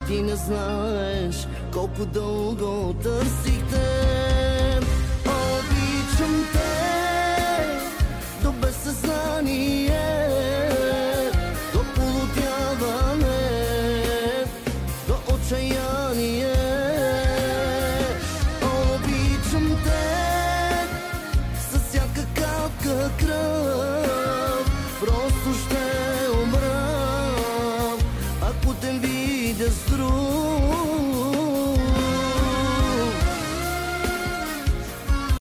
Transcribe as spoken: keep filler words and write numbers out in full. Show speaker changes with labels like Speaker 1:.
Speaker 1: Ти не знаеш колко дълго търсих те. Обичам те до безсъзнание, до полудяване, до отчаяние. Обичам те с всяка капка кръв, просто ще умра, ако те видя с друг.